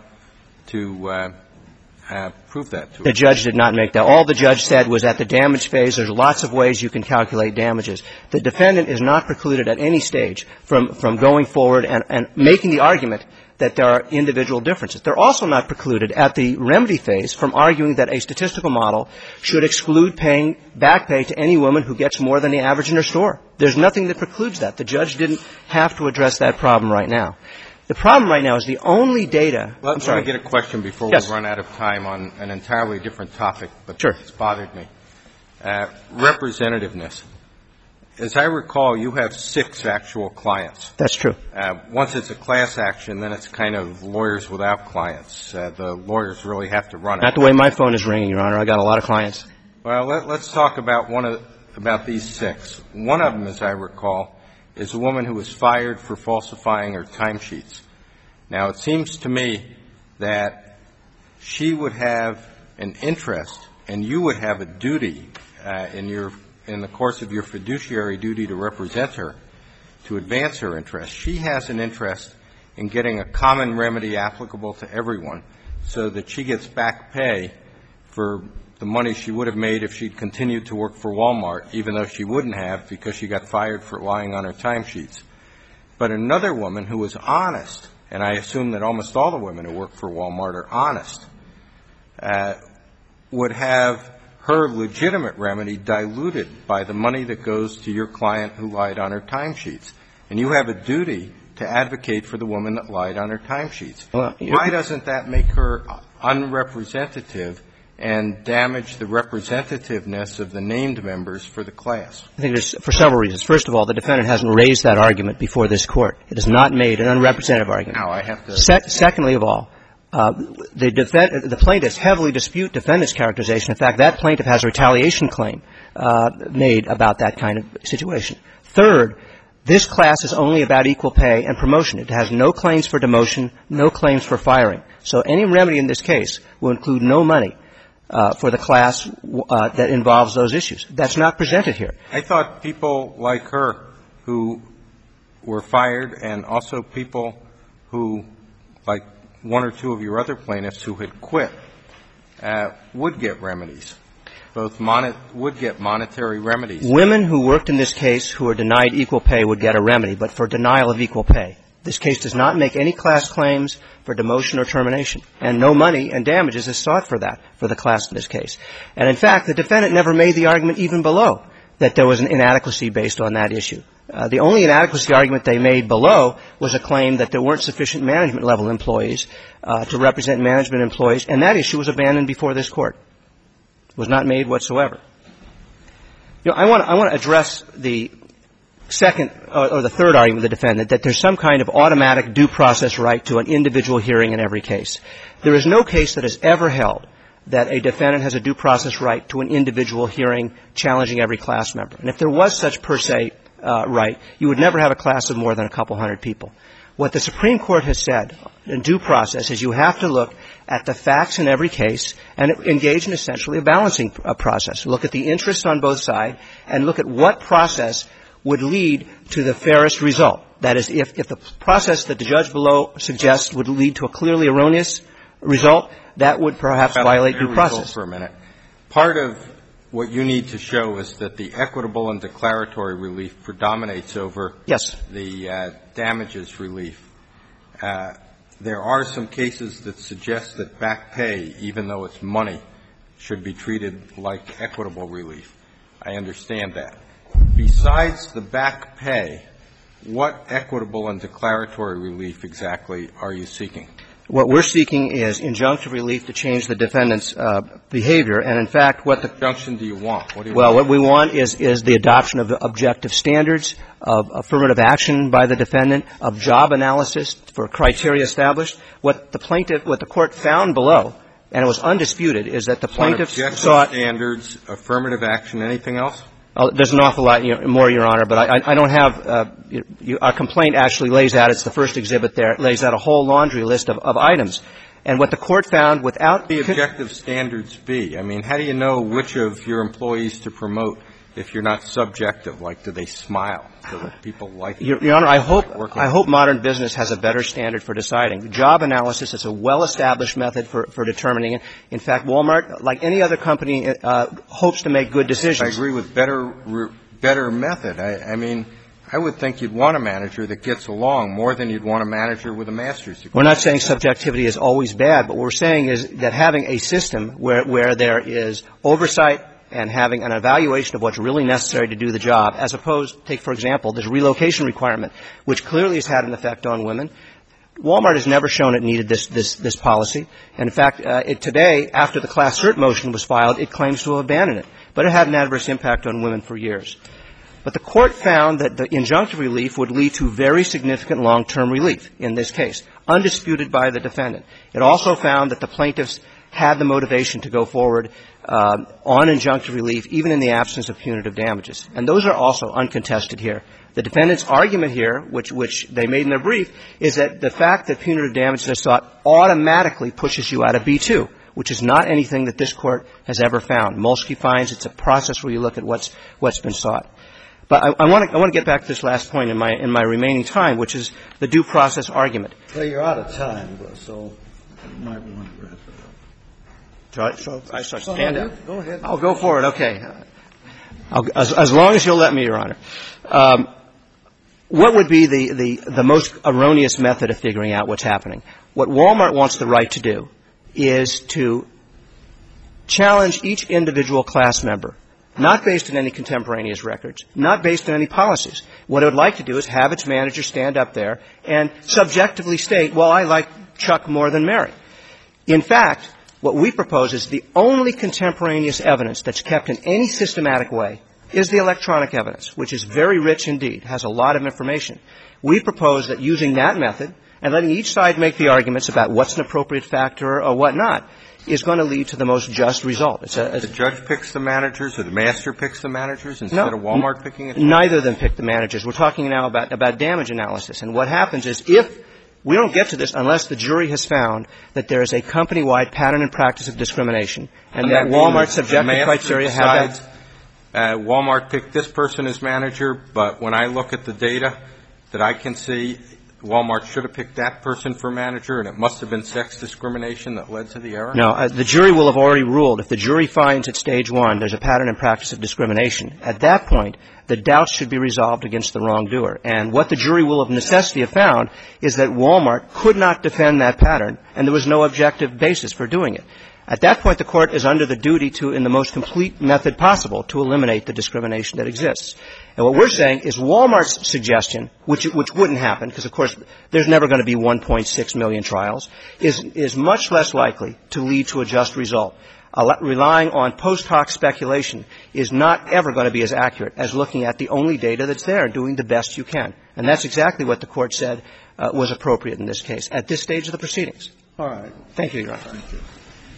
to prove that to The judge did not make that. All the judge said was at the damage phase, there's lots of ways you can calculate damages. The defendant is not precluded at any stage from going forward and making the argument that there are individual differences. They're also not precluded at the remedy phase from arguing that a statistical model should exclude paying back pay to any woman who gets more than the average in her store. There's nothing that precludes that. The judge didn't have to address that problem right now. The problem right now is the only data. Let me get a question before we run out of time on an entirely different topic, but it's bothered me. Representativeness. As I recall, you have 6 actual clients. That's true. Once it's a class action, then it's kind of lawyers without clients. The lawyers really have to run it. Not the way my phone is ringing, Your Honor. I got a lot of clients. Well, let's talk about about these 6. One of them, as I recall, is a woman who was fired for falsifying her timesheets. Now, it seems to me that she would have an interest and you would have a duty in the course of your fiduciary duty to represent her, to advance her interest. She has an interest in getting a common remedy applicable to everyone so that she gets back pay for the money she would have made if she'd continued to work for Walmart, even though she wouldn't have because she got fired for lying on her timesheets. But another woman who was honest, and I assume that almost all the women who work for Walmart are honest, would have her legitimate remedy diluted by the money that goes to your client who lied on her timesheets. And you have a duty to advocate for the woman that lied on her timesheets. Why doesn't that make her unrepresentative and damage the representativeness of the named members for the class? I think there's for several reasons. First of all, the defendant hasn't raised that argument before this Court. It has not made an unrepresentative argument. Now, I have to Secondly of all, the plaintiffs heavily dispute defendant's characterization. In fact, that plaintiff has a retaliation claim made about that kind of situation. Third, this class is only about equal pay and promotion. It has no claims for demotion, no claims for firing. So any remedy in this case will include no money for the class that involves those issues. That's not presented here. I thought people like her who were fired and also people who, like one or two of your other plaintiffs who had quit, would get remedies. Would get monetary remedies. Women who worked in this case who are denied equal pay would get a remedy, but for denial of equal pay. This case does not make any class claims for demotion or termination, and no money and damages is sought for that, for the class in this case. And in fact, the defendant never made the argument even below that there was an inadequacy based on that issue. The only inadequacy argument they made below was a claim that there weren't sufficient management level employees to represent management employees, and that issue was abandoned before this Court. It was not made whatsoever. You know, I want to address the second or the third argument of the defendant, that there's some kind of automatic due process right to an individual hearing in every case. There is no case that has ever held that a defendant has a due process right to an individual hearing challenging every class member. And if there was such per se right, you would never have a class of more than a couple hundred people. What the Supreme Court has said in due process is you have to look at the facts in every case and engage in essentially a balancing process. Look at the interests on both sides and look at what process would lead to the fairest result. That is, if the process that the judge below suggests would lead to a clearly erroneous result, that would perhaps violate due process. For a minute. Part of what you need to show is that the equitable and declaratory relief predominates over the damages relief. There are some cases that suggest that back pay, even though it's money, should be treated like equitable relief. I understand that. Besides the back pay, what equitable and declaratory relief exactly are you seeking? What we're seeking is injunctive relief to change the defendant's behavior. And in fact, what the injunction do you want? What do you want? What we want is the adoption of objective standards, of affirmative action by the defendant, of job analysis for criteria established. What the court found below, and it was undisputed, is that the plaintiff sought standards, affirmative action, anything else? There's an awful lot more, Your Honor, but I don't have our complaint actually lays out, it's the first exhibit there, it lays out a whole laundry list of items. And what the court found without the objective standards be? I mean, how do you know which of your employees to promote if you're not subjective? Like, do they smile so that people like Your Honor, I hope modern business has a better standard for deciding. Job analysis is a well-established method for determining it. In fact, Walmart, like any other company, hopes to make good decisions. I agree with better method. I mean, I would think you'd want a manager that gets along more than you'd want a manager with a master's degree. We're not saying subjectivity is always bad, but what we're saying is that having a system where there is oversight and having an evaluation of what's really necessary to do the job, as opposed, take for example, this relocation requirement, which clearly has had an effect on women. Walmart has never shown it needed this policy. And in fact, today, after the class cert motion was filed, it claims to have abandoned it. But it had an adverse impact on women for years. But the court found that the injunctive relief would lead to very significant long-term relief in this case, undisputed by the defendant. It also found that the plaintiffs had the motivation to go forward on injunctive relief, even in the absence of punitive damages. And those are also uncontested here. The defendant's argument here, which they made in their brief, is that the fact that punitive damages are sought automatically pushes you out of B-2, which is not anything that this Court has ever found. Molsky finds it's a process where you look at what's been sought. But I want to get back to this last point in my remaining time, which is the due process argument. Well, you're out of time, so you might want to wrap it up. So I start to stand up. Go ahead. I'll go for it. Okay. As long as you'll let me, Your Honor. What would be the most erroneous method of figuring out what's happening? What Walmart wants the right to do is to challenge each individual class member, not based on any contemporaneous records, not based on any policies. What it would like to do is have its manager stand up there and subjectively state, well, I like Chuck more than Mary. In fact, what we propose is the only contemporaneous evidence that's kept in any systematic way is the electronic evidence, which is very rich indeed, has a lot of information. We propose that using that method and letting each side make the arguments about what's an appropriate factor or what not is going to lead to the most just result. The judge picks the managers or the master picks the managers instead of Walmart picking it? Neither of them pick the managers. We're talking now about damage analysis. And what happens is if we don't get to this unless the jury has found that there is a company-wide pattern and practice of discrimination and that Walmart's subjective criteria have that. Walmart picked this person as manager, but when I look at the data that I can see, Walmart should have picked that person for manager and it must have been sex discrimination that led to the error? No, the jury will have already ruled. If the jury finds at stage one there's a pattern and practice of discrimination, at that point, the doubts should be resolved against the wrongdoer. And what the jury will of necessity have found is that Walmart could not defend that pattern, and there was no objective basis for doing it. At that point, the court is under the duty to, in the most complete method possible, to eliminate the discrimination that exists. And what we're saying is Walmart's suggestion, which wouldn't happen, because, of course, there's never going to be 1.6 million trials, is much less likely to lead to a just result. Relying on post hoc speculation is not ever going to be as accurate as looking at the only data that's there and doing the best you can. And that's exactly what the court said was appropriate in this case at this stage of the proceedings. All right. Thank you, Your Honor. Thank you.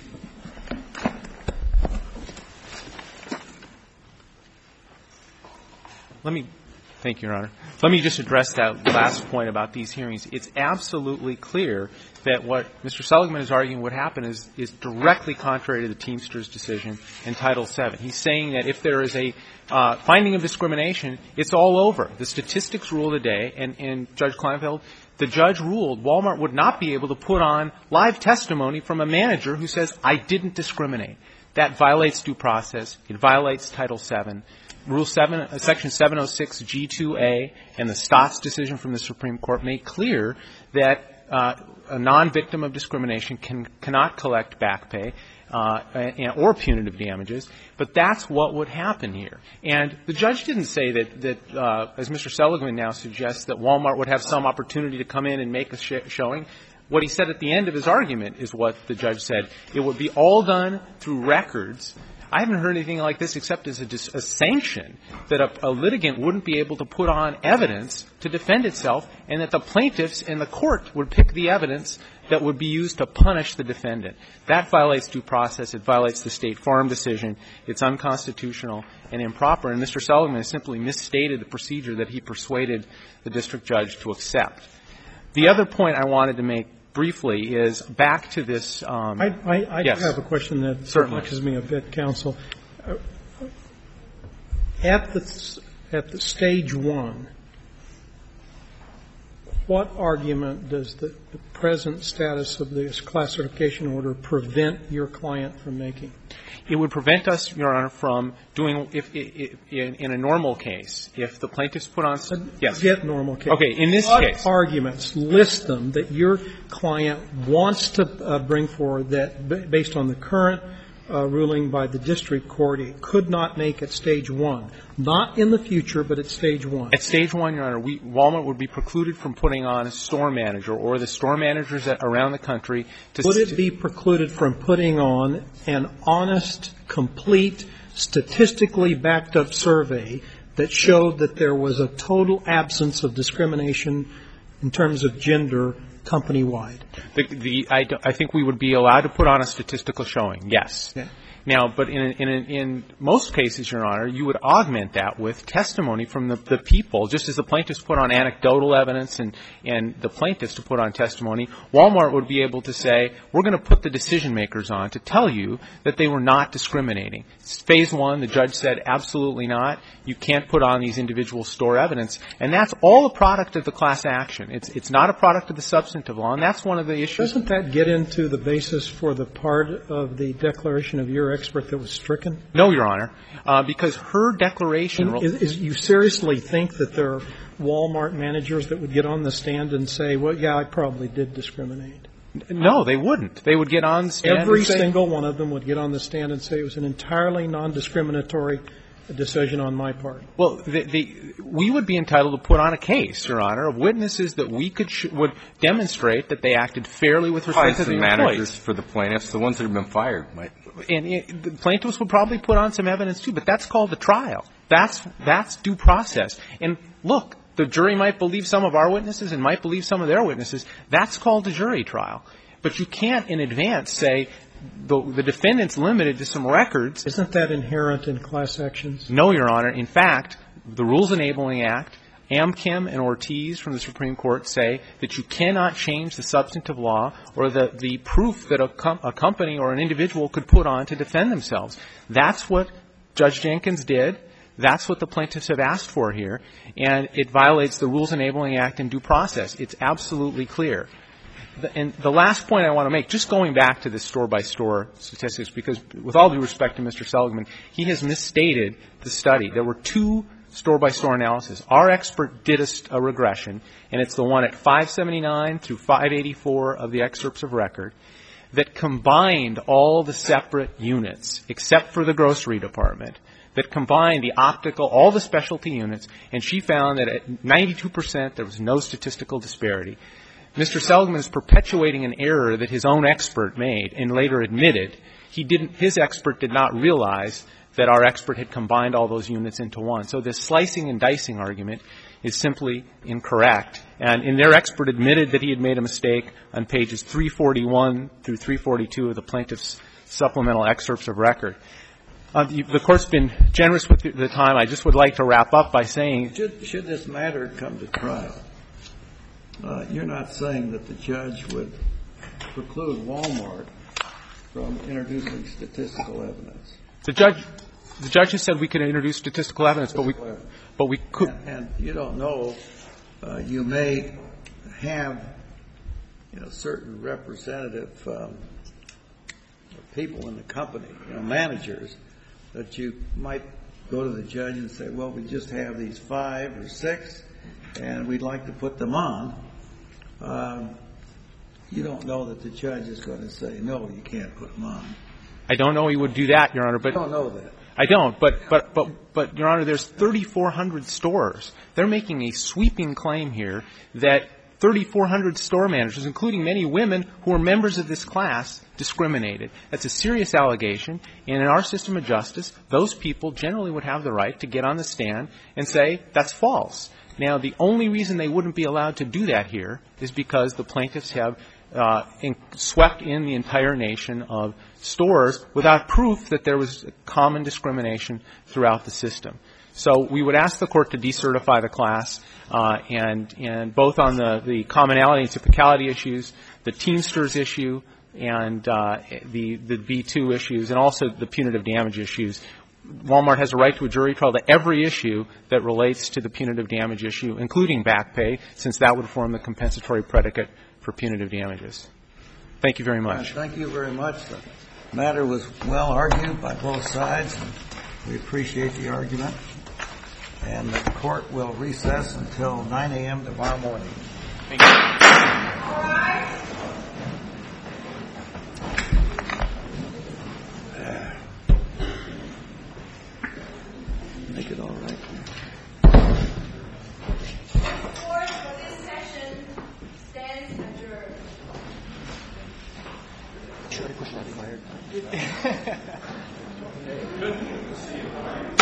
Thank you, Your Honor. Let me just address that last point about these hearings. It's absolutely clear that what Mr. Seligman is arguing would happen is directly contrary to the Teamsters decision in Title VII. He's saying that if there is a finding of discrimination, it's all over. The statistics rule today, and Judge Kleinfeld, the judge ruled Walmart would not be able to put on live testimony from a manager who says, I didn't discriminate. That violates due process. It violates Title VII. Rule 7, Section 706 G2A and the Stotts decision from the Supreme Court made clear that a non-victim of discrimination cannot collect back pay or punitive damages, but that's what would happen here. And the judge didn't say that as Mr. Seligman now suggests, that Walmart would have some opportunity to come in and make a showing. What he said at the end of his argument is what the judge said. It would be all done through records. I haven't heard anything like this except as a sanction that a litigant wouldn't be able to put on evidence to defend itself, and that the plaintiffs in the court would pick the evidence that would be used to punish the defendant. That violates due process. It violates the State Farm decision. It's unconstitutional and improper. And Mr. Seligman has simply misstated the procedure that he persuaded the district judge to accept. The other point I wanted to make briefly is back to this. I yes. have a question that Certainly. perplexes me a bit, counsel. At the stage one, what argument does the present status of this class certification order prevent your client from making? It would prevent us, Your Honor, from doing, if in a normal case, if the plaintiffs put on some, yes. Get normal case. Okay, in this what case. Arguments, list them, that your client wants to bring forward that, based on the current ruling by the district court, it could not make at stage one. Not in the future, but at stage one. At stage one, Your Honor, Walmart would be precluded from putting on a store manager or the store managers around the country to. Would it be precluded from putting on an honest, complete, statistically backed up survey that showed that there was a total absence of discrimination in terms of gender company-wide? I think we would be allowed to put on a statistical showing, yes. Yeah. Now, but in most cases, Your Honor, you would augment that with testimony from the people, just as the plaintiffs put on anecdotal evidence and the plaintiffs to put on testimony. Walmart would be able to say, we're going to put the decision makers on to tell you that they were not discriminating. Phase one, the judge said, absolutely not. You can't put on these individual store evidence. And that's all a product of the class action. It's not a product of the substantive law, and that's one of the issues. Doesn't that get into the basis for the part of the declaration of your expert that was stricken? No, Your Honor, because her declaration. You seriously think that there are Walmart managers that would get on the stand and say, well, yeah, I probably did discriminate? No, they wouldn't. They would get on the stand. Every single one of them would get on the stand and say it was an entirely non-discriminatory decision on my part. Well, we would be entitled to put on a case, Your Honor, of witnesses that we would demonstrate that they acted fairly with respect to the employees. Managers for the plaintiffs, the ones that have been fired, might. And the plaintiffs would probably put on some evidence too, but that's called the trial. That's due process. And look, the jury might believe some of our witnesses and might believe some of their witnesses. That's called a jury trial. But you can't in advance say the defendant's limited to some records. Isn't that inherent in class actions? No, Your Honor. In fact, the Rules Enabling Act, Amchem and Ortiz from the Supreme Court say that you cannot change the substantive law or the proof that a company or an individual could put on to defend themselves. That's what Judge Jenkins did. That's what the plaintiffs have asked for here, and it violates the Rules Enabling Act and due process. It's absolutely clear. And the last point I want to make, just going back to the store-by-store statistics, because with all due respect to Mr. Seligman, he has misstated the study. There were 2 store-by-store analysis. Our expert did a regression, and it's the one at 579 through 584 of the excerpts of record, that combined all the separate units, except for the grocery department, that combined the optical, all the specialty units, and she found that at 92% there was no statistical disparity. Mr. Seligman is perpetuating an error that his own expert made and later admitted. His expert did not realize that our expert had combined all those units into one. So this slicing and dicing argument is simply incorrect. And their expert admitted that he had made a mistake on pages 341 through 342 of the plaintiff's supplemental excerpts of record. The Court's been generous with the time. I just would like to wrap up by saying, should this matter come to trial, you're not saying that the judge would preclude Walmart from introducing statistical evidence. The judge has said we could introduce statistical evidence, but we could. And you don't know. You may have, certain representative people in the company, managers, that you might go to the judge and say, well, we just have these 5 or 6, and we'd like to put them on. You don't know that the judge is going to say, no, you can't put them on. I don't know he would do that, Your Honor. But I don't know that. I don't. But Your Honor, there's 3,400 stores. They're making a sweeping claim here that 3,400 store managers, including many women who are members of this class, discriminated. That's a serious allegation. And in our system of justice, those people generally would have the right to get on the stand and say that's false. Now, the only reason they wouldn't be allowed to do that here is because the plaintiffs have swept in the entire nation of stores without proof that there was common discrimination throughout the system. So we would ask the Court to decertify the class, and both on the commonality and typicality issues, the Teamsters issue, and the B2 issues, and also the punitive damage issues. Walmart has a right to a jury trial to every issue that relates to the punitive damage issue, including back pay, since that would form the compensatory predicate for punitive damages. Thank you very much. Thank you very much. The matter was well argued by both sides. We appreciate the argument. And the Court will recess until 9 a.m. tomorrow morning. Thank you. All right. Make it all right. Court for this session stands adjourned. Should I push that fired? Good to see you.